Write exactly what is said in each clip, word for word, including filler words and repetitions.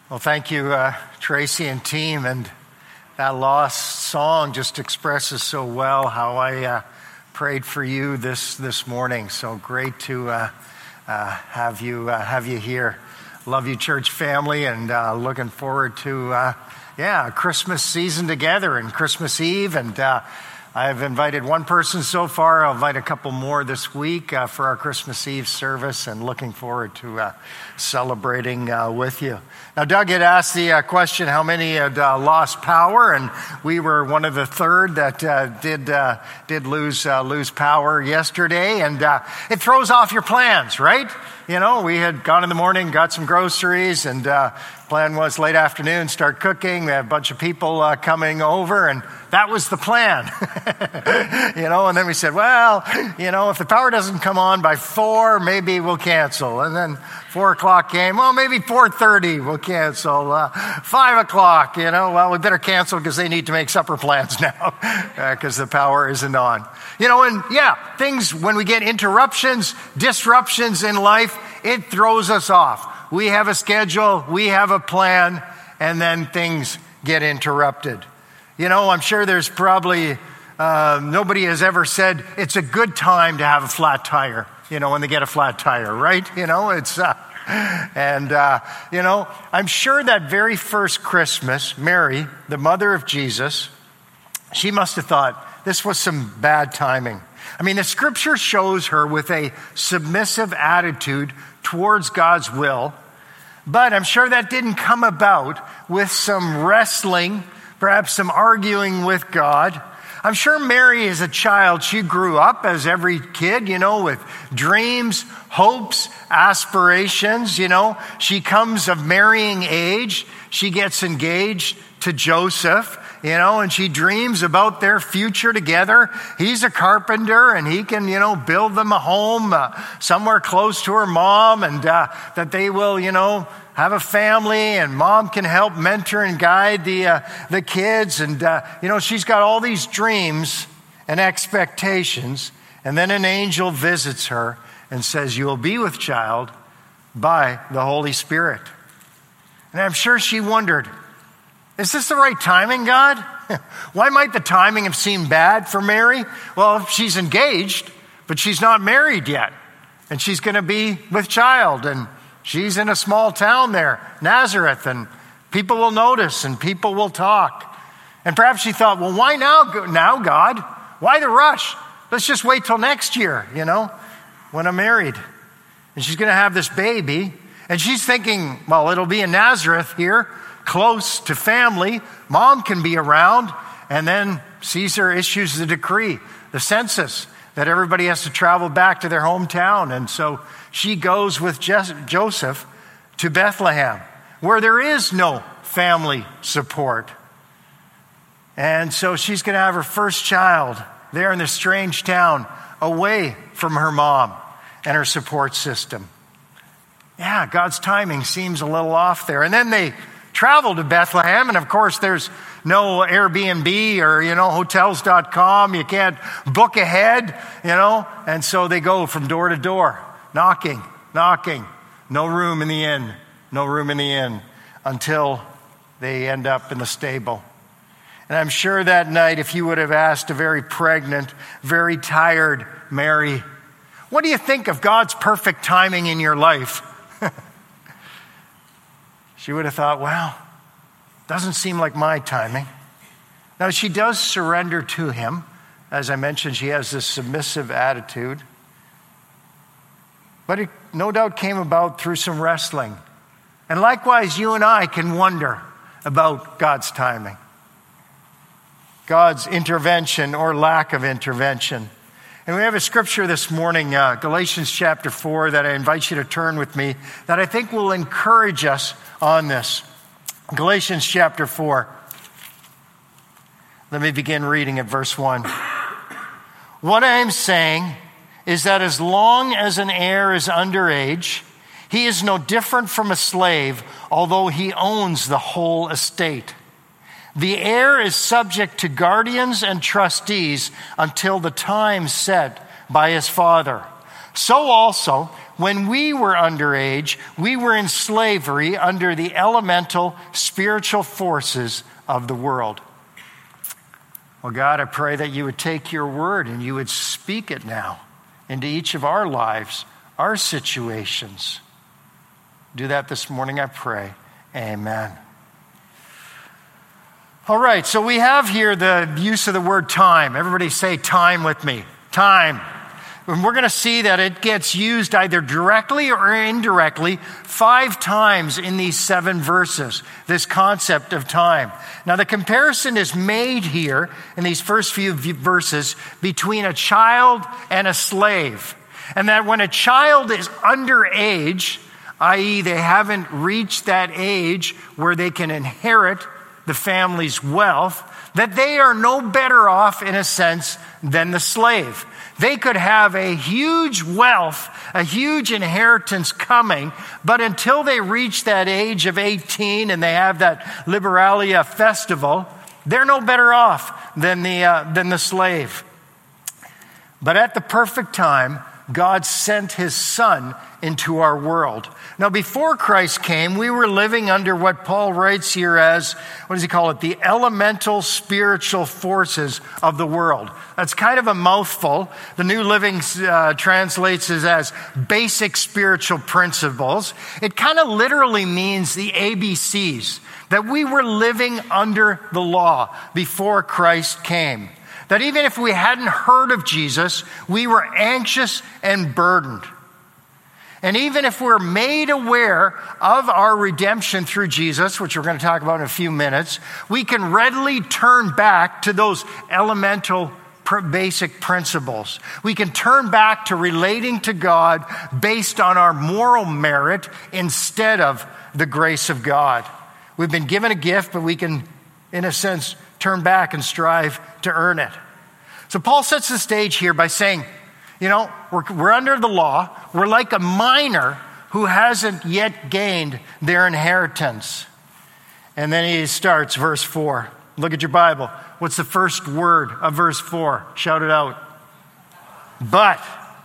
Well, thank you, uh, Tracy and team. And that lost song just expresses so well how I uh, prayed for you this this morning. So great to uh, uh, have you uh, have you here. Love you, church family, and uh, looking forward to uh, yeah, Christmas season together and Christmas Eve. And uh, I've invited one person so far. I'll invite a couple more this week uh, for our Christmas Eve service, and looking forward to uh, celebrating uh, with you. Now, Doug had asked the uh, question, how many had uh, lost power, and we were one of the third that uh, did uh, did lose uh, lose power yesterday, and uh, it throws off your plans, right? You know, we had gone in the morning, got some groceries, and uh, plan was late afternoon, start cooking. We had a bunch of people uh, coming over, and that was the plan. You know, and then we said, well, you know, if the power doesn't come on by four, maybe we'll cancel. And then four o'clock came, well, maybe four thirty we'll cancel. Uh, five o'clock, you know, well, we better cancel because they need to make supper plans now because uh, the power isn't on. You know, and yeah, things, when we get interruptions, disruptions in life, it throws us off. We have a schedule, we have a plan, and then things get interrupted. You know, I'm sure there's probably, uh, nobody has ever said it's a good time to have a flat tire, you know, when they get a flat tire, right? You know, it's, uh, and, uh, you know, I'm sure that very first Christmas, Mary, the mother of Jesus, she must have thought this was some bad timing. I mean, the scripture shows her with a submissive attitude towards God's will, but I'm sure that didn't come about with some wrestling, perhaps some arguing with God. I'm sure Mary, as a child, she grew up as every kid, you know, with dreams, hopes, aspirations, you know. She comes of marrying age. She gets engaged to Joseph, you know, and she dreams about their future together. He's a carpenter, and he can, you know, build them a home uh, somewhere close to her mom, and uh, that they will, you know, have a family, and mom can help mentor and guide the uh, the kids. And, uh, you know, she's got all these dreams and expectations. And then an angel visits her and says, you will be with child by the Holy Spirit. And I'm sure she wondered, is this the right timing, God? Why might the timing have seemed bad for Mary? Well, she's engaged, but she's not married yet. And she's going to be with child, and she's in a small town there, Nazareth, and people will notice and people will talk. And perhaps she thought, well, why now, now, God? Why the rush? Let's just wait till next year, you know, when I'm married. And she's going to have this baby. And she's thinking, well, it'll be in Nazareth here, close to family. Mom can be around. And then Caesar issues the decree, the census, that everybody has to travel back to their hometown. And so she goes with Joseph to Bethlehem, where there is no family support. And so she's going to have her first child there in this strange town, away from her mom and her support system. Yeah, God's timing seems a little off there. And then they travel to Bethlehem, and of course there's no Airbnb or, you know, hotels dot com. You can't book ahead, you know. And so they go from door to door, knocking, knocking. No room in the inn, no room in the inn, until they end up in the stable. And I'm sure that night, if you would have asked a very pregnant, very tired Mary, what do you think of God's perfect timing in your life? She would have thought, well, doesn't seem like my timing. Now, she does surrender to him. As I mentioned, she has this submissive attitude. But it no doubt came about through some wrestling. And likewise, you and I can wonder about God's timing, God's intervention or lack of intervention. And we have a scripture this morning, uh, Galatians chapter four, that I invite you to turn with me, that I think will encourage us on this. Galatians chapter four. Let me begin reading at verse one. What I am saying is that as long as an heir is underage, he is no different from a slave, although he owns the whole estate. The heir is subject to guardians and trustees until the time set by his father. So also, when we were underage, we were in slavery under the elemental spiritual forces of the world. Well, God, I pray that you would take your word and you would speak it now into each of our lives, our situations. Do that this morning, I pray. Amen. All right, so we have here the use of the word time. Everybody say time with me. Time. And we're going to see that it gets used either directly or indirectly five times in these seven verses, this concept of time. Now, the comparison is made here in these first few verses between a child and a slave. And that when a child is underage, that is they haven't reached that age where they can inherit the family's wealth, that they are no better off in a sense than the slave. They could have a huge wealth, a huge inheritance coming, but until they reach that age of eighteen and they have that Liberalia festival, they're no better off than the, uh, than the slave. But at the perfect time, God sent his son into our world. Now, before Christ came, we were living under what Paul writes here as, what does he call it? The elemental spiritual forces of the world. That's kind of a mouthful. The New Living uh, translates it as basic spiritual principles. It kind of literally means the A B Cs, that we were living under the law before Christ came. That even if we hadn't heard of Jesus, we were anxious and burdened. And even if we're made aware of our redemption through Jesus, which we're going to talk about in a few minutes, we can readily turn back to those elemental basic principles. We can turn back to relating to God based on our moral merit instead of the grace of God. We've been given a gift, but we can, in a sense, turn back and strive to earn it. So Paul sets the stage here by saying, you know, we're, we're under the law. We're like a minor who hasn't yet gained their inheritance. And then he starts verse four. Look at your Bible. What's the first word of verse four? Shout it out. But.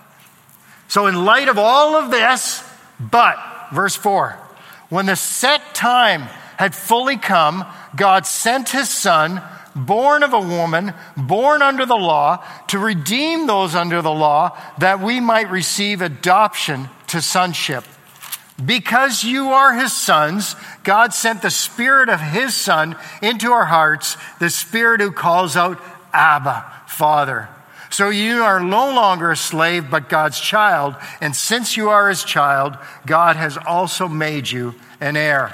So in light of all of this, but, verse four, when the set time had fully come, God sent his son, born of a woman, born under the law, to redeem those under the law, that we might receive adoption to sonship. Because you are his sons, God sent the Spirit of his Son into our hearts, the Spirit who calls out, Abba, Father. So you are no longer a slave, but God's child. And since you are his child, God has also made you an heir.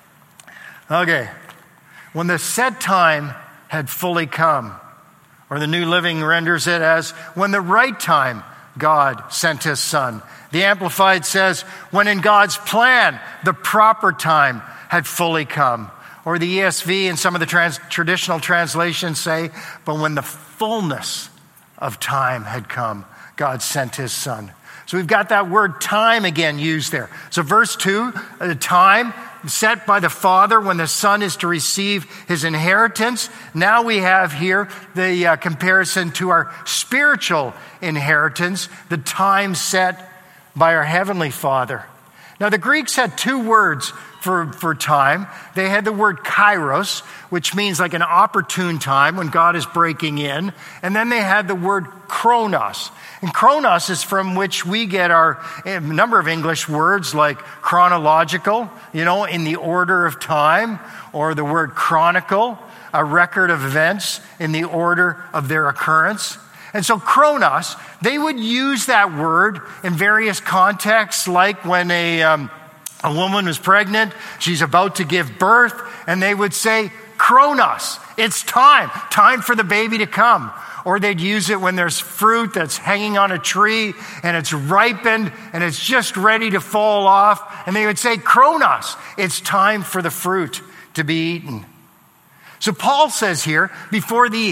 Okay. When the set time had fully come, or the New Living renders it as, when the right time God sent his son. The Amplified says, when in God's plan, the proper time had fully come. Or the E S V and some of the trans- traditional translations say, but when the fullness of time had come, God sent his son. So we've got that word time again used there. So verse two, the time set by the Father when the Son is to receive his inheritance. Now we have here the uh, comparison to our spiritual inheritance, the time set by our Heavenly Father. Now the Greeks had two words for, for time. They had the word kairos, which means like an opportune time when God is breaking in. And then they had the word chronos. And chronos is from which we get our a number of English words like chronological, you know, in the order of time, or the word chronicle, a record of events in the order of their occurrence. And so chronos, they would use that word in various contexts, like when a, um, a woman was pregnant, she's about to give birth, and they would say, chronos, it's time, time for the baby to come. Or they'd use it when there's fruit that's hanging on a tree and it's ripened and it's just ready to fall off. And they would say, chronos, it's time for the fruit to be eaten. So Paul says here, before the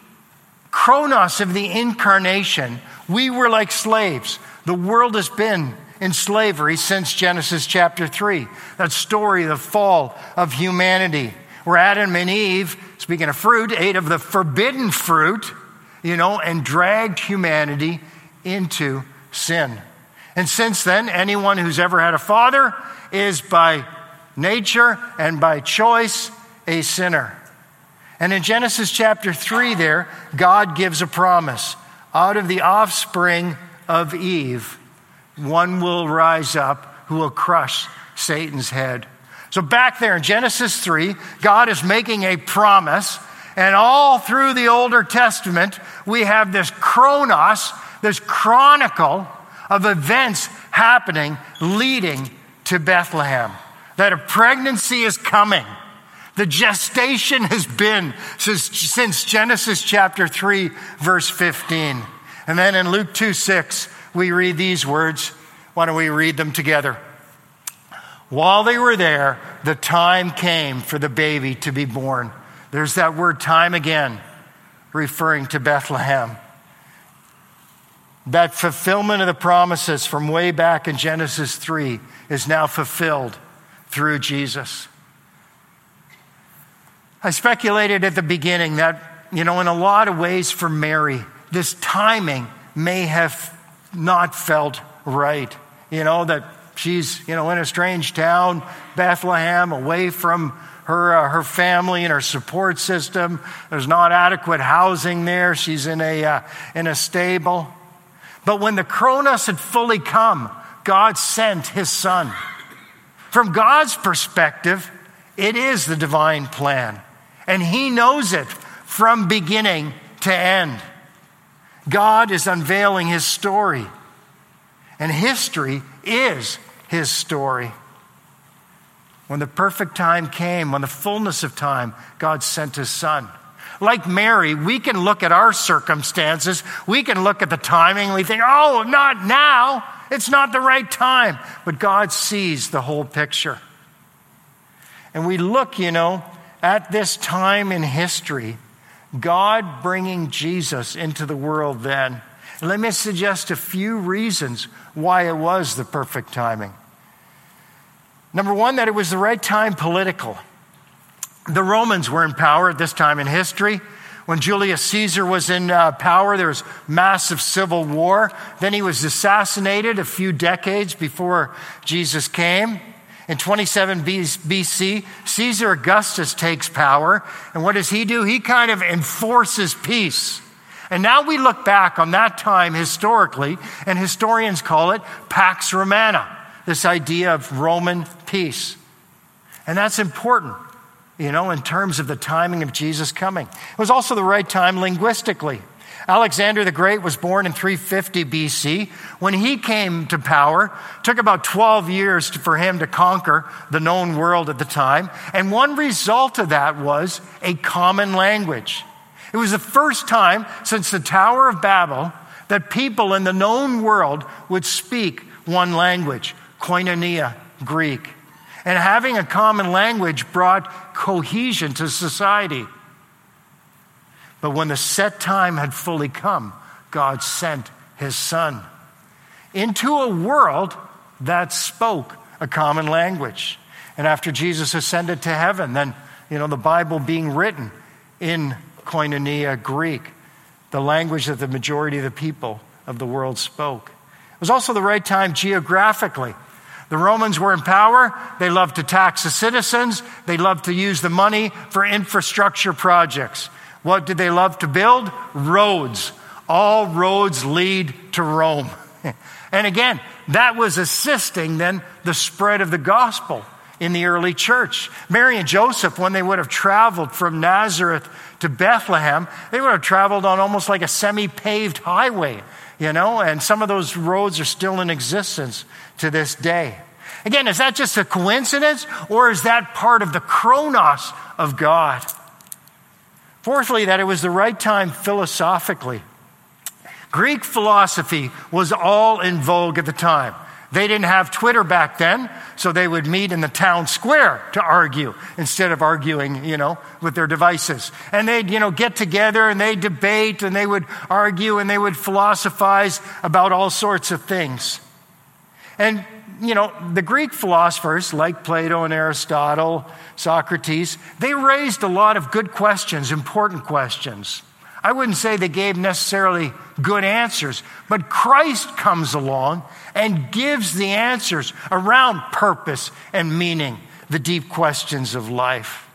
chronos of the incarnation, we were like slaves. The world has been in slavery since Genesis chapter three. That story, the fall of humanity, where Adam and Eve, speaking of fruit, ate of the forbidden fruit, you know, and dragged humanity into sin. And since then, anyone who's ever had a father is by nature and by choice a sinner. And in Genesis chapter three there, God gives a promise. Out of the offspring of Eve, one will rise up who will crush Satan's head. So back there in Genesis three, God is making a promise. And all through the Older Testament, we have this chronos, this chronicle of events happening leading to Bethlehem. That a pregnancy is coming. The gestation has been since, since Genesis chapter three, verse fifteen. And then in Luke two six, we read these words. Why don't we read them together? While they were there, the time came for the baby to be born. There's that word time again, referring to Bethlehem. That fulfillment of the promises from way back in Genesis three is now fulfilled through Jesus. I speculated at the beginning that, you know, in a lot of ways for Mary, this timing may have not felt right. You know, that she's, you know, in a strange town, Bethlehem, away from her uh, her family and her support system. There's not adequate housing there. She's in a uh, in a stable. But when the Chronos had fully come, God sent his son. From God's perspective, it is the divine plan. And he knows it from beginning to end. God is unveiling his story. And history is his story. When the perfect time came, when the fullness of time, God sent his son. Like Mary, we can look at our circumstances. We can look at the timing. We think, oh, not now. It's not the right time. But God sees the whole picture. And we look, you know, at this time in history, God bringing Jesus into the world then. And let me suggest a few reasons why it was the perfect timing. Number one, that it was the right time political. The Romans were in power at this time in history. When Julius Caesar was in uh, power, there was massive civil war. Then he was assassinated a few decades before Jesus came. In twenty-seven B C, Caesar Augustus takes power. And what does he do? He kind of enforces peace. And now we look back on that time historically, and historians call it Pax Romana, this idea of Roman peace. And that's important, you know, in terms of the timing of Jesus coming. It was also the right time linguistically. Alexander the Great was born in three fifty B C. When he came to power, it took about twelve years to, for him to conquer the known world at the time. And one result of that was a common language. It was the first time since the Tower of Babel that people in the known world would speak one language, koinonia, Greek. And having a common language brought cohesion to society. But when the set time had fully come, God sent his son into a world that spoke a common language. And after Jesus ascended to heaven, then, you know, the Bible being written in koinonia, Greek, the language that the majority of the people of the world spoke. It was also the right time geographically. The Romans were in power. They loved to tax the citizens. They loved to use the money for infrastructure projects. What did they love to build? Roads. All roads lead to Rome. And again, that was assisting then the spread of the gospel in the early church. Mary and Joseph, when they would have traveled from Nazareth to Bethlehem, they would have traveled on almost like a semi-paved highway, you know, and some of those roads are still in existence to this day. Again, is that just a coincidence, or is that part of the chronos of God? Fourthly, that it was the right time philosophically. Greek philosophy was all in vogue at the time. They didn't have Twitter back then, so they would meet in the town square to argue instead of arguing, you know, with their devices. And they'd, you know, get together and they'd debate and they would argue and they would philosophize about all sorts of things. And, you know, the Greek philosophers like Plato and Aristotle, Socrates, they raised a lot of good questions, important questions. I wouldn't say they gave necessarily good answers, but Christ comes along and gives the answers around purpose and meaning, the deep questions of life.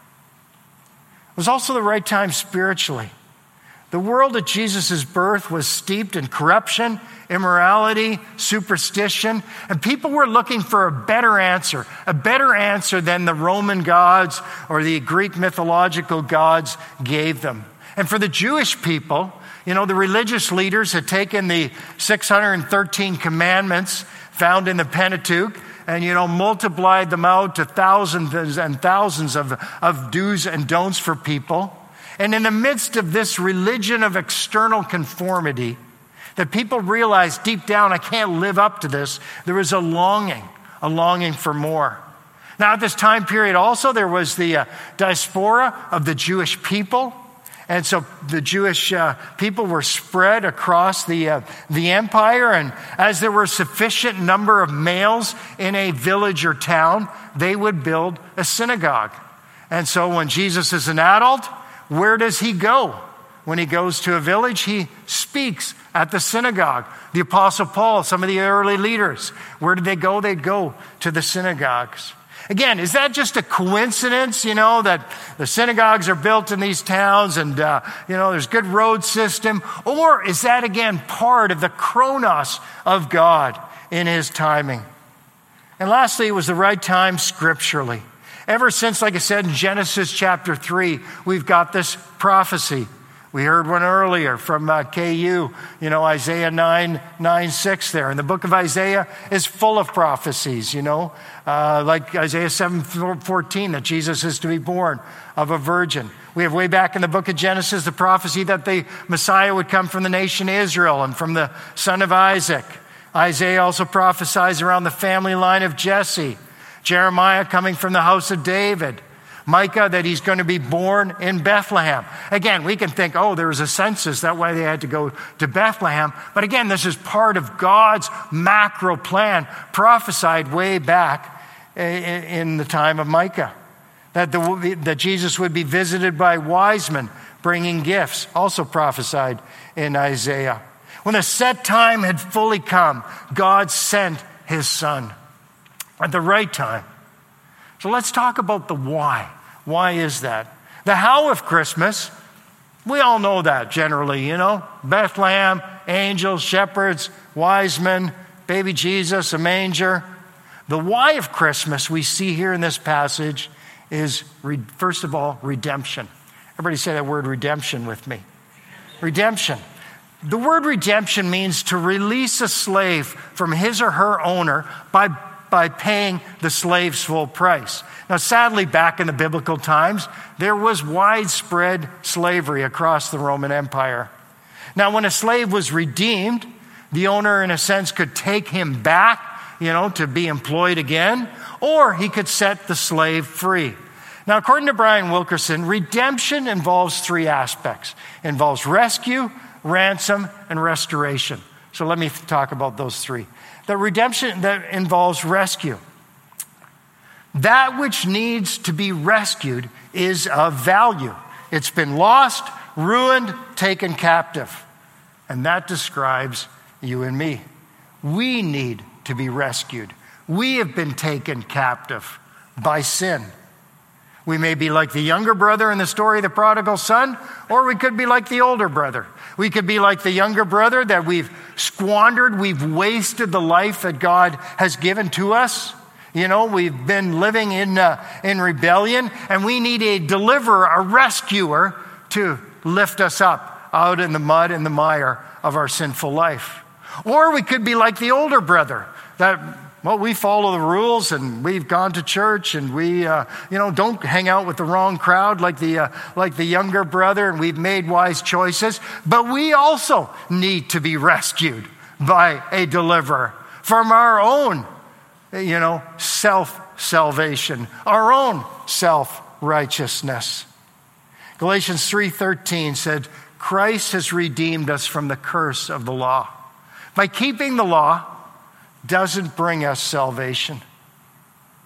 It was also the right time spiritually. The world at Jesus' birth was steeped in corruption, immorality, superstition, and people were looking for a better answer, a better answer than the Roman gods or the Greek mythological gods gave them. And for the Jewish people, you know, the religious leaders had taken the six hundred thirteen commandments found in the Pentateuch and, you know, multiplied them out to thousands and thousands of, of do's and don'ts for people. And in the midst of this religion of external conformity, that people realized deep down, I can't live up to this. There was a longing, a longing for more. Now, at this time period also, there was the uh, diaspora of the Jewish people. And so the Jewish uh, people were spread across the, uh, the empire. And as there were a sufficient number of males in a village or town, they would build a synagogue. And so when Jesus is an adult, where does he go? When he goes to a village, he speaks at the synagogue. The Apostle Paul, some of the early leaders, where did they go? They'd go to the synagogues. Again, is that just a coincidence, you know, that the synagogues are built in these towns and, uh, you know, there's good road system? Or is that, again, part of the chronos of God in his timing? And lastly, it was the right time scripturally. Ever since, like I said, in Genesis chapter three, we've got this prophecy. We heard one earlier from uh, K U, you know, Isaiah nine, nine, six there. And the book of Isaiah is full of prophecies, you know, uh, like Isaiah seven, fourteen, that Jesus is to be born of a virgin. We have way back in the book of Genesis, the prophecy that the Messiah would come from the nation Israel and from the son of Isaac. Isaiah also prophesies around the family line of Jesse. Jeremiah coming from the house of David. Micah, that he's going to be born in Bethlehem. Again, we can think, oh, there was a census. That way they had to go to Bethlehem. But again, this is part of God's macro plan prophesied way back in the time of Micah. That, the, that Jesus would be visited by wise men bringing gifts, also prophesied in Isaiah. When the set time had fully come, God sent his son at the right time. So let's talk about the why. Why is that? The how of Christmas, we all know that generally, you know. Bethlehem, angels, shepherds, wise men, baby Jesus, a manger. The why of Christmas we see here in this passage is, first of all, redemption. Everybody say that word redemption with me. Redemption. The word redemption means to release a slave from his or her owner by by paying the slave's full price. Now, sadly, back in the biblical times, there was widespread slavery across the Roman Empire. Now, when a slave was redeemed, the owner, in a sense, could take him back, you know, to be employed again, or he could set the slave free. Now, according to Brian Wilkerson, redemption involves three aspects. It involves rescue, ransom, and restoration. So let me talk about those three. The redemption that involves rescue. That which needs to be rescued is of value. It's been lost, ruined, taken captive. And that describes you and me. We need to be rescued. We have been taken captive by sin. We may be like the younger brother in the story of the prodigal son, or we could be like the older brother. We could be like the younger brother that we've squandered, we've wasted the life that God has given to us. You know, we've been living in uh, in rebellion, and we need a deliverer, a rescuer to lift us up out in the mud and the mire of our sinful life. Or we could be like the older brother that, well, we follow the rules and we've gone to church and we, uh, you know, don't hang out with the wrong crowd like the uh, like the younger brother, and we've made wise choices. But we also need to be rescued by a deliverer from our own, you know, self-salvation, our own self-righteousness. Galatians three thirteen said, Christ has redeemed us from the curse of the law. By keeping the law doesn't bring us salvation.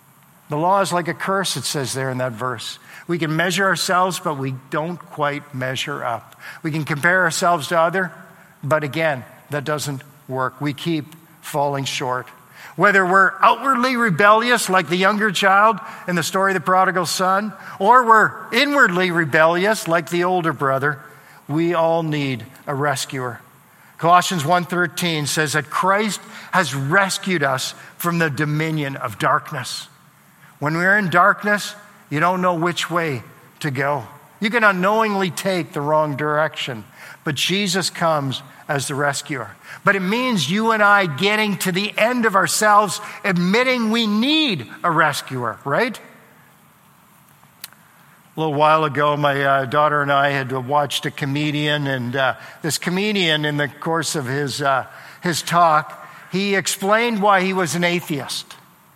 The law is like a curse, it says there in that verse. We can measure ourselves, but we don't quite measure up. We can compare ourselves to others, but again, that doesn't work. We keep falling short. Whether we're outwardly rebellious like the younger child in the story of the prodigal son, or we're inwardly rebellious like the older brother, we all need a rescuer. Colossians one thirteen says that Christ has rescued us from the dominion of darkness. When we're in darkness, you don't know which way to go. You can unknowingly take the wrong direction, but Jesus comes as the rescuer. But it means you and I getting to the end of ourselves, admitting we need a rescuer, right? A little while ago, my uh, daughter and I had watched a comedian, and uh, this comedian, in the course of his uh, his talk, he explained why he was an atheist.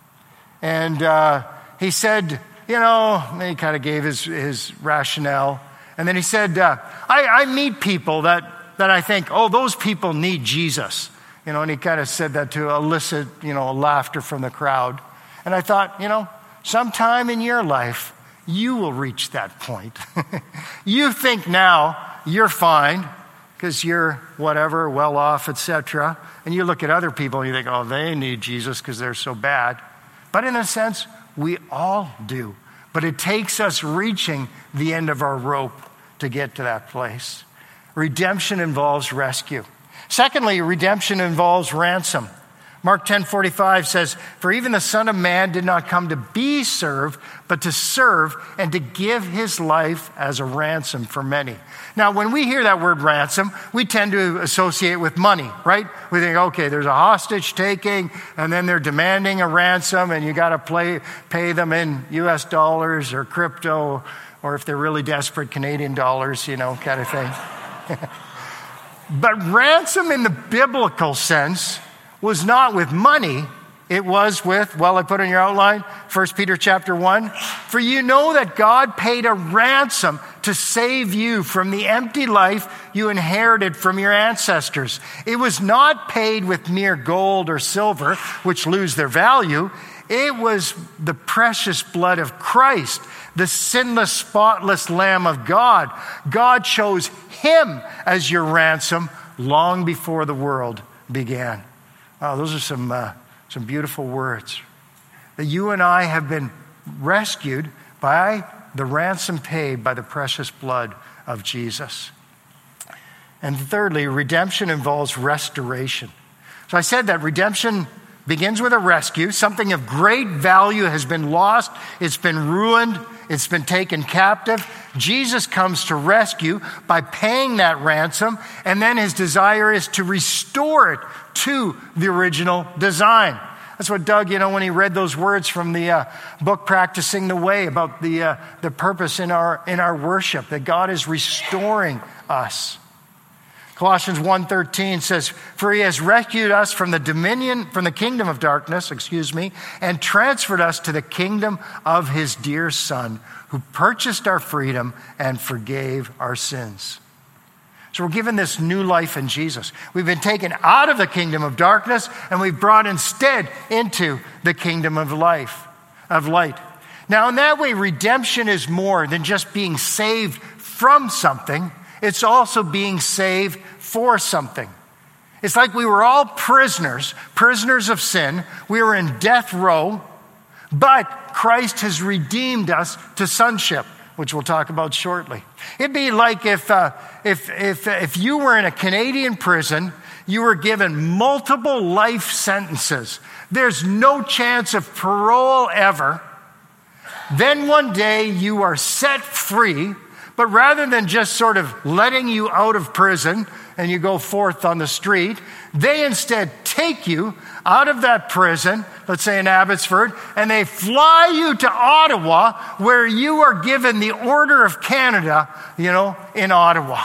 And uh, he said, you know, he kind of gave his, his rationale. And then he said, uh, I, I meet people that, that I think, oh, those people need Jesus. You know, and he kind of said that to elicit, you know, laughter from the crowd. And I thought, you know, sometime in your life, you will reach that point. You think now you're fine because you're whatever, well off, et cetera. And you look at other people and you think, oh, they need Jesus because they're so bad. But in a sense, we all do. But it takes us reaching the end of our rope to get to that place. Redemption involves rescue. Secondly, redemption involves ransom. Mark ten forty-five says, for even the Son of Man did not come to be served, but to serve and to give his life as a ransom for many. Now, when we hear that word ransom, we tend to associate with money, right? We think, okay, there's a hostage taking, and then they're demanding a ransom, and you got to play, pay them in U S dollars or crypto, or if they're really desperate, Canadian dollars, you know, kind of thing. But ransom in the biblical sense was not with money. It was with, well, I put in your outline, First Peter chapter one. For you know that God paid a ransom to save you from the empty life you inherited from your ancestors. It was not paid with mere gold or silver, which lose their value. It was the precious blood of Christ, the sinless, spotless Lamb of God. God chose him as your ransom long before the world began. Wow, those are some uh, some beautiful words. That you and I have been rescued by the ransom paid by the precious blood of Jesus. And thirdly, redemption involves restoration. So I said that redemption begins with a rescue. Something of great value has been lost. It's been ruined. It's been taken captive. Jesus comes to rescue by paying that ransom, and then his desire is to restore it to the original design. That's what Doug, you know, when he read those words from the uh, book Practicing the Way about the uh, the purpose in our in our worship, that God is restoring us. Colossians one thirteen says, for he has rescued us from the dominion, from the kingdom of darkness, excuse me, and transferred us to the kingdom of his dear Son, who purchased our freedom and forgave our sins. So we're given this new life in Jesus. We've been taken out of the kingdom of darkness, and we've brought instead into the kingdom of life, of light. Now, in that way, redemption is more than just being saved from something. It's also being saved for something. It's like we were all prisoners, prisoners of sin. We were in death row, but Christ has redeemed us to sonship, which we'll talk about shortly. It'd be like if, uh, if, if, if you were in a Canadian prison, you were given multiple life sentences. There's no chance of parole ever. Then one day you are set free, but rather than just sort of letting you out of prison and you go forth on the street, they instead take you out of that prison, let's say in Abbotsford, and they fly you to Ottawa, where you are given the Order of Canada, you know, in Ottawa.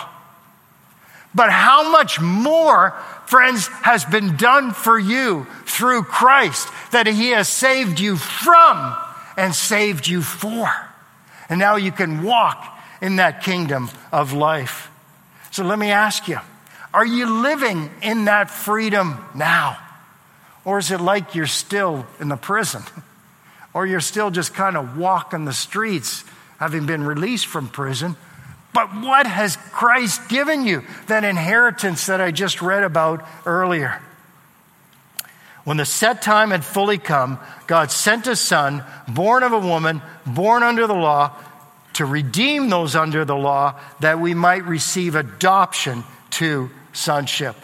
But how much more, friends, has been done for you through Christ, that he has saved you from and saved you for. And now you can walk in that kingdom of life. So let me ask you, are you living in that freedom now? Or is it like you're still in the prison? or you're still just kind of walking the streets, having been released from prison. But what has Christ given you? That inheritance that I just read about earlier. When the set time had fully come, God sent his Son, born of a woman, born under the law, to redeem those under the law, that we might receive adoption to sonship.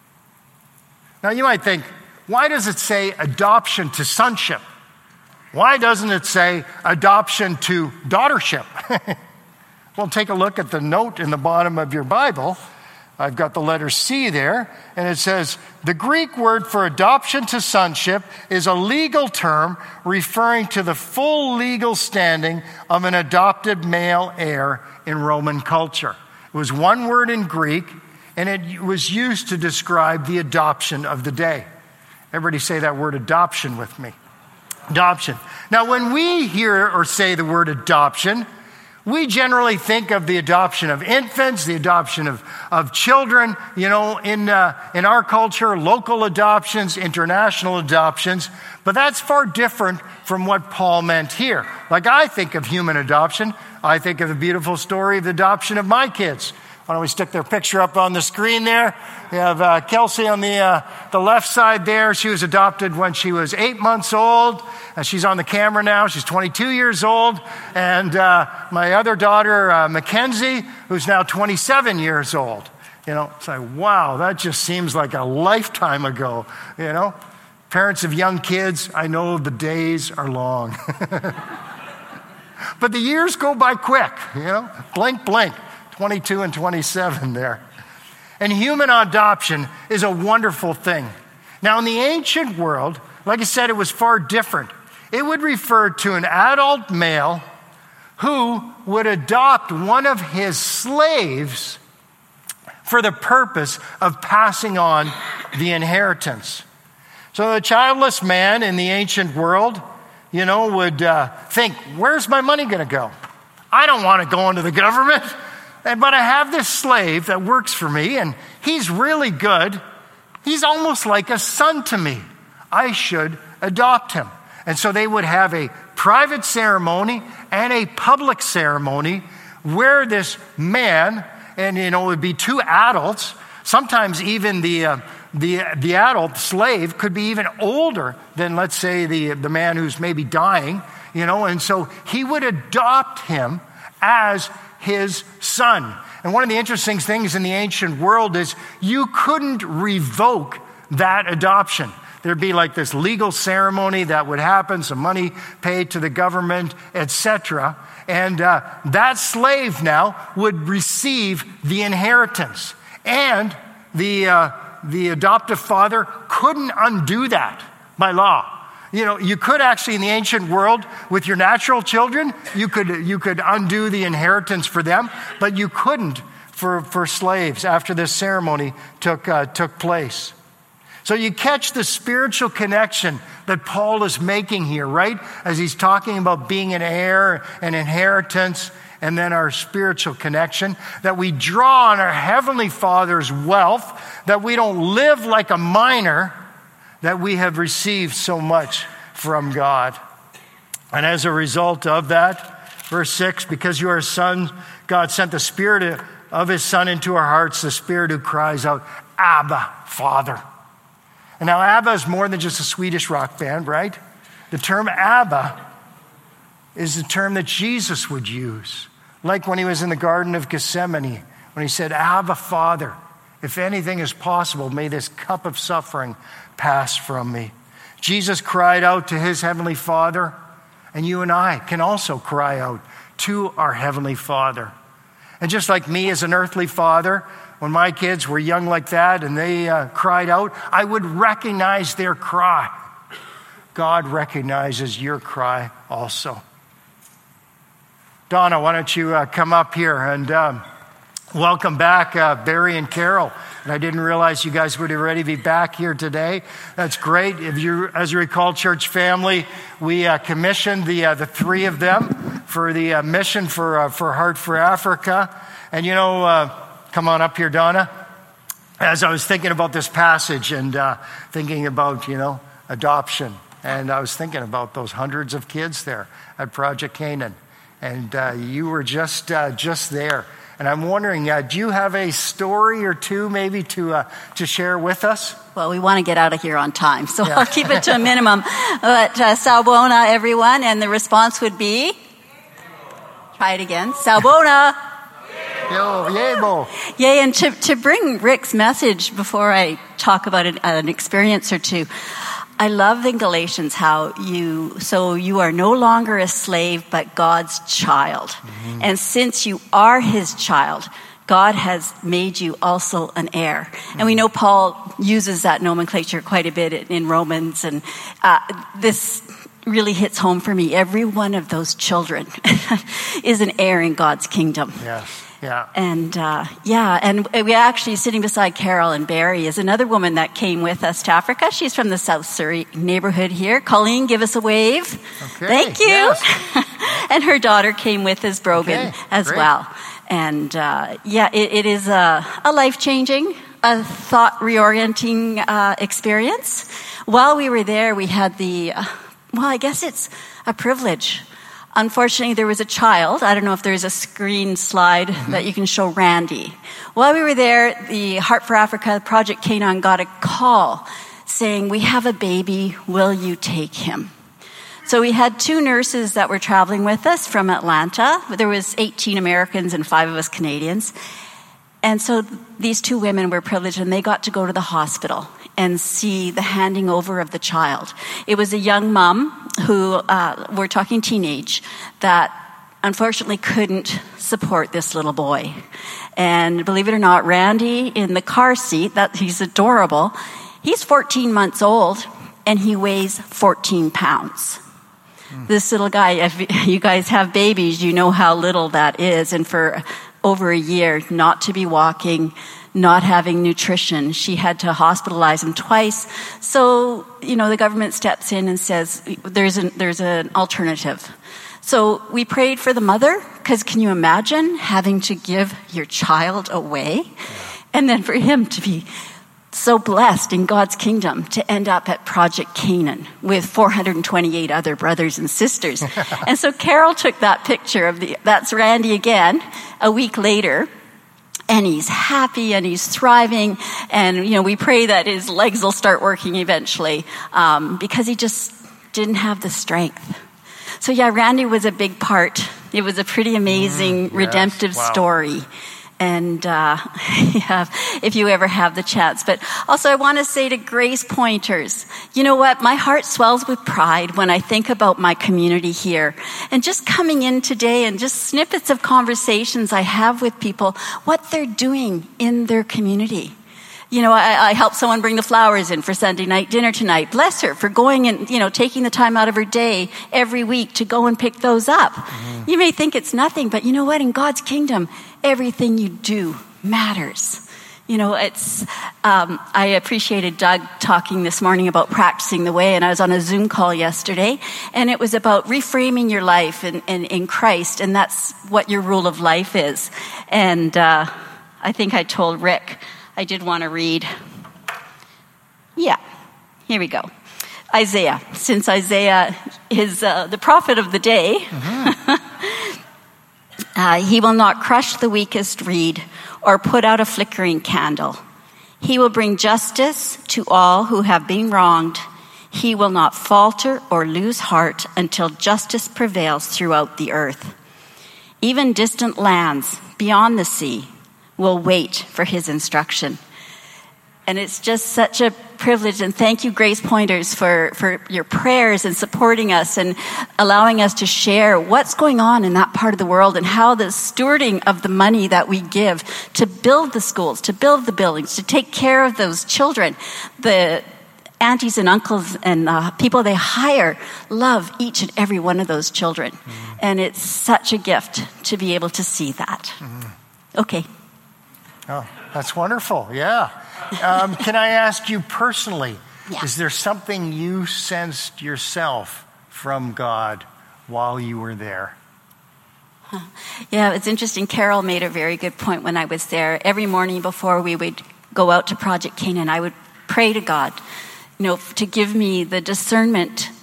Now you might think, why does it say adoption to sonship? Why doesn't it say adoption to daughtership? Well, take a look at the note in the bottom of your Bible. I've got the letter C there, and it says, the Greek word for adoption to sonship is a legal term referring to the full legal standing of an adopted male heir in Roman culture. It was one word in Greek, and it was used to describe the adoption of the day. Everybody say that word adoption with me. Adoption. Now, when we hear or say the word adoption, we generally think of the adoption of infants, the adoption of, of children, you know, in, uh, in our culture, local adoptions, international adoptions. But that's far different from what Paul meant here. Like I think of human adoption, I think of the beautiful story of the adoption of my kids. Why don't we stick their picture up on the screen there? We have uh, Kelsey on the uh, the left side there. She was adopted when she was eight months old. And she's on the camera now. She's twenty-two years old. And uh, my other daughter, uh, Mackenzie, who's now twenty-seven years old. You know, it's like, wow, that just seems like a lifetime ago. You know, parents of young kids, I know the days are long. But the years go by quick, you know, blink, blink. twenty-two and twenty-seven there. And human adoption is a wonderful thing. Now, in the ancient world, like I said, it was far different. It would refer to an adult male who would adopt one of his slaves for the purpose of passing on the inheritance. So the childless man in the ancient world, you know, would uh, think, where's my money going to go? I don't want to go into the government. But I have this slave that works for me, and he's really good. He's almost like a son to me. I should adopt him. And so they would have a private ceremony and a public ceremony where this man, and you know, it would be two adults. Sometimes even the uh, the the adult slave could be even older than, let's say, the the man who's maybe dying. You know, and so he would adopt him as his son. And one of the interesting things in the ancient world is you couldn't revoke that adoption. There'd be like this legal ceremony that would happen, some money paid to the government, et cetera. And uh, that slave now would receive the inheritance. And the, uh, the adoptive father couldn't undo that by law. You know, you could actually, in the ancient world, with your natural children, you could you could undo the inheritance for them, but you couldn't for, for slaves after this ceremony took uh, took place. So you catch the spiritual connection that Paul is making here, right? As he's talking about being an heir, an inheritance, and then our spiritual connection, that we draw on our Heavenly Father's wealth, that we don't live like a minor, that we have received so much from God. And as a result of that, verse six, because you are sons, God sent the Spirit of his Son into our hearts, the Spirit who cries out, Abba, Father. And now Abba is more than just a Swedish rock band, right? The term Abba is the term that Jesus would use. Like when he was in the Garden of Gethsemane, when he said, Abba, Father, if anything is possible, may this cup of suffering pass from me. Jesus cried out to his Heavenly Father, and you and I can also cry out to our Heavenly Father. And just like me as an earthly father, when my kids were young like that and they uh, cried out, I would recognize their cry. God recognizes your cry also. Donna, why don't you uh, come up here and um, welcome back uh, Barry and Carol. And I didn't realize you guys would already be back here today. That's great. If you, as you recall, church family, we uh, commissioned the uh, the three of them for the uh, mission for uh, for Heart for Africa. And you know, uh, come on up here, Donna. As I was thinking about this passage and uh, thinking about you know adoption And I was thinking about those hundreds of kids there at Project Canaan. And uh, you were just uh, just there. And I'm wondering, uh, do you have a story or two maybe to uh, to share with us? Well, we want to get out of here on time, so yeah. I'll keep it to a minimum. But uh, Salbona, everyone, and the response would be? Try it again. Salbona. Yo, yay, Yay, and to, to bring Rick's message before I talk about an, an experience or two, I love in Galatians how you, so you are no longer a slave, but God's child. Mm-hmm. And since you are his child, God has made you also an heir. Mm-hmm. And we know Paul uses that nomenclature quite a bit in, in Romans. And uh, this really hits home for me. Every one of those children is an heir in God's kingdom. Yes. Yeah. And, uh, yeah, and we actually, sitting beside Carol and Barry is another woman that came with us to Africa. She's from the South Surrey neighborhood here. Colleen, give us a wave. Okay. Thank you. Yes. And her daughter came with us, Brogan, okay. as Great. well. And, uh, yeah, it, it is a, a life-changing, a thought-reorienting uh, experience. While we were there, we had the, uh, well, I guess it's a privilege. Unfortunately, there was a child. I don't know if there's a screen slide mm-hmm. that you can show Randy. While we were there, the Heart for Africa, Project Canaan, got a call saying, we have a baby, will you take him? So we had two nurses that were traveling with us from Atlanta. There was eighteen Americans and five of us Canadians. And so these two women were privileged, and they got to go to the hospital and see the handing over of the child. It was a young mom who, uh, we're talking teenage, that unfortunately couldn't support this little boy. And believe it or not, Randy in the car seat, that he's adorable, he's fourteen months old and he weighs fourteen pounds. Mm. This little guy, if you guys have babies, you know how little that is. And for over a year, not to be walking, not having nutrition. She had to hospitalize him twice. So, you know, the government steps in and says, there's an, there's an alternative. So we prayed for the mother, because can you imagine having to give your child away? Yeah. And then for him to be so blessed in God's kingdom to end up at Project Canaan with four hundred twenty-eight other brothers and sisters. And so Carol took that picture of the, that's Randy again, a week later. And he's happy and he's thriving. And, you know, we pray that his legs will start working eventually, um, because he just didn't have the strength. So, yeah, Randy was a big part. It was a pretty amazing, mm, yes. redemptive wow. story. And, uh, yeah, if you ever have the chance. But also I want to say to Grace Pointers, you know what? My heart swells with pride when I think about my community here. And just coming in today and just snippets of conversations I have with people, what they're doing in their community. You know, I, I helped someone bring the flowers in for Sunday night dinner tonight. Bless her for going and, you know, taking the time out of her day every week to go and pick those up. Mm-hmm. You may think it's nothing, but you know what? In God's kingdom, everything you do matters. You know, it's, um, I appreciated Doug talking this morning about practicing the way, and I was on a Zoom call yesterday, and it was about reframing your life in, in, in Christ, and that's what your rule of life is. And uh, I think I told Rick, I did want to read. Yeah, here we go. Isaiah. Since Isaiah is uh, the prophet of the day, mm-hmm. uh, he will not crush the weakest reed or put out a flickering candle. He will bring justice to all who have been wronged. He will not falter or lose heart until justice prevails throughout the earth. Even distant lands beyond the sea will wait for his instruction. And it's just such a privilege. And thank you, Grace Pointers, for, for your prayers and supporting us and allowing us to share what's going on in that part of the world and how the stewarding of the money that we give to build the schools, to build the buildings, to take care of those children, the aunties and uncles and uh, people they hire love each and every one of those children. Mm-hmm. And it's such a gift to be able to see that. Mm-hmm. Okay. Oh, that's wonderful. Yeah. Um, can I ask you personally, yeah. is there something you sensed yourself from God while you were there? Huh. Yeah, it's interesting. Carol made a very good point when I was there. Every morning before we would go out to Project Canaan, I would pray to God, you know, to give me the discernment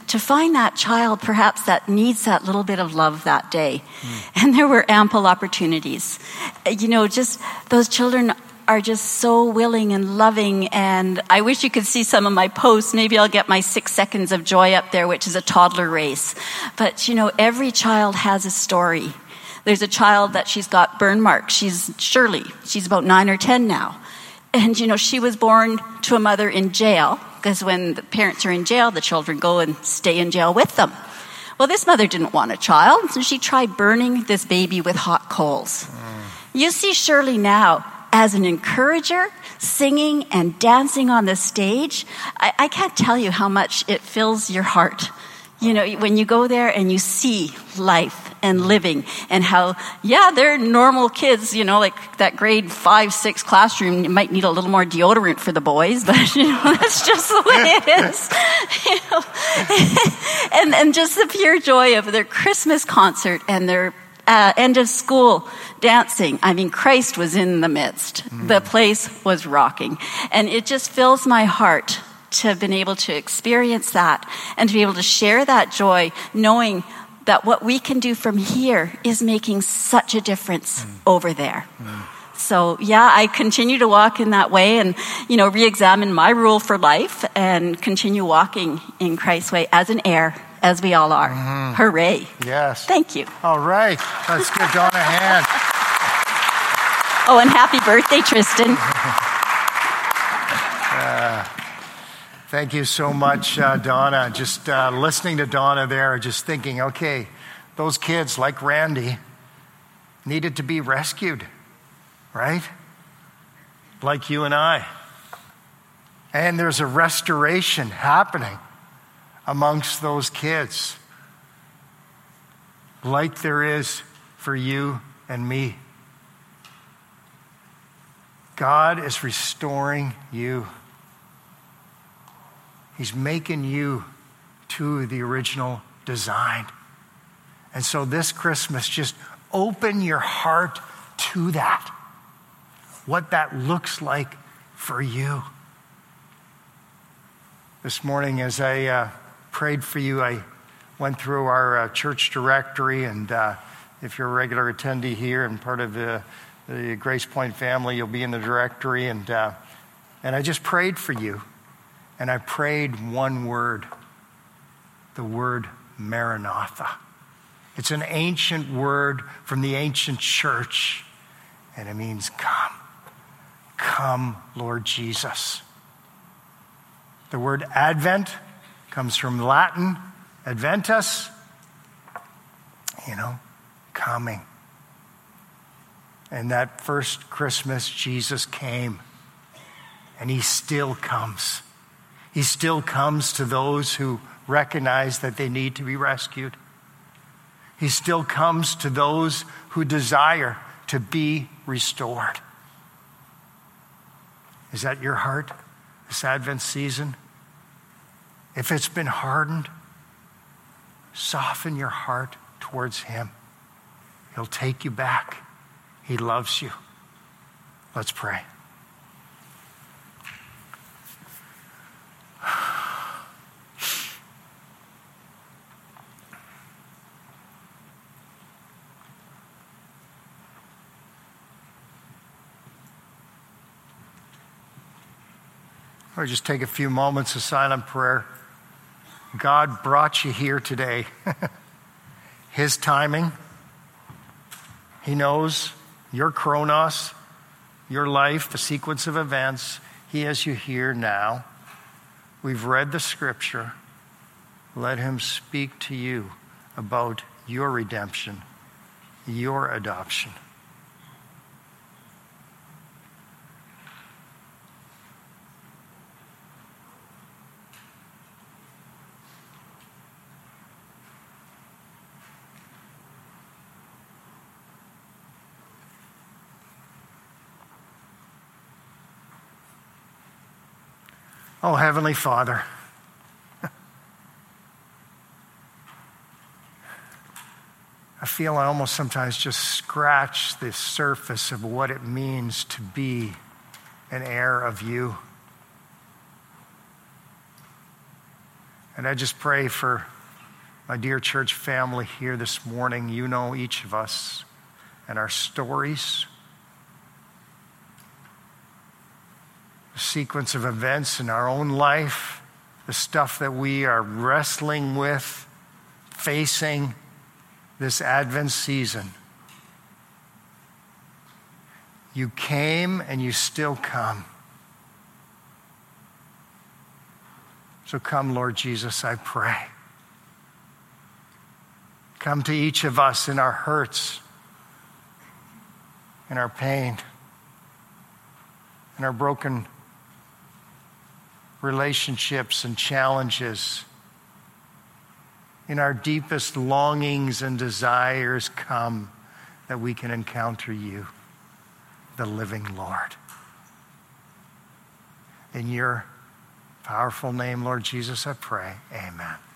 to find that child perhaps that needs that little bit of love that day. Mm. And there were ample opportunities. You know, just those children are just so willing and loving, and I wish you could see some of my posts. Maybe I'll get my six seconds of joy up there, which is a toddler race. But, you know, every child has a story. There's a child that she's got burn marks. She's Shirley. She's about nine or ten now. And, you know, she was born to a mother in jail, because when the parents are in jail, the children go and stay in jail with them. Well, this mother didn't want a child, so she tried burning this baby with hot coals. Mm. You see Shirley now as an encourager, singing and dancing on the stage. I, I can't tell you how much it fills your heart. You know, when you go there and you see life and living and how, yeah, they're normal kids, you know, like that grade five, six classroom, you might need a little more deodorant for the boys, but, you know, that's just the way it is. You know? and, and just the pure joy of their Christmas concert and their uh, end of school dancing. I mean, Christ was in the midst. Mm. The place was rocking. And it just fills my heart to have been able to experience that and to be able to share that joy, knowing that what we can do from here is making such a difference mm. over there. Mm. So, yeah, I continue to walk in that way and, you know, re-examine my rule for life and continue walking in Christ's way as an heir, as we all are. Mm-hmm. Hooray. Yes. Thank you. All right. Let's give Donna a hand. Oh, and happy birthday, Tristan. uh, thank you so much, uh, Donna. Just uh, listening to Donna there, just thinking, okay, those kids like Randy needed to be rescued, right? Like you and I. And there's a restoration happening amongst those kids, like there is for you and me. God is restoring you. He's making you to the original design. And so this Christmas, just open your heart to that. What that looks like for you. This morning as I uh, prayed for you, I went through our uh, church directory, and uh, if you're a regular attendee here and part of the, the Grace Point family, you'll be in the directory, and uh, and I just prayed for you, and I prayed one word, the word Maranatha. It's an ancient word from the ancient church, and it means come, come, Lord Jesus. The word Advent comes from Latin, adventus, you know, coming. And that first Christmas, Jesus came, and he still comes. He still comes to those who recognize that they need to be rescued. He still comes to those who desire to be restored. Is that your heart this Advent season? If it's been hardened, soften your heart towards him. He'll take you back. He loves you. Let's pray. Or just take a few moments of silent prayer. God brought you here today. His timing. He knows your chronos, your life, the sequence of events. He has you here now. We've read the scripture. Let him speak to you about your redemption, your adoption. Oh, Heavenly Father, I feel I almost sometimes just scratch the surface of what it means to be an heir of you. And I just pray for my dear church family here this morning. You know each of us and our stories, the sequence of events in our own life, the stuff that we are wrestling with, facing this Advent season. You came and you still come. So come, Lord Jesus, I pray. Come to each of us in our hurts, in our pain, in our broken relationships and challenges, in our deepest longings and desires. Come that we can encounter you, the living Lord. In your powerful name, Lord Jesus, I pray. Amen.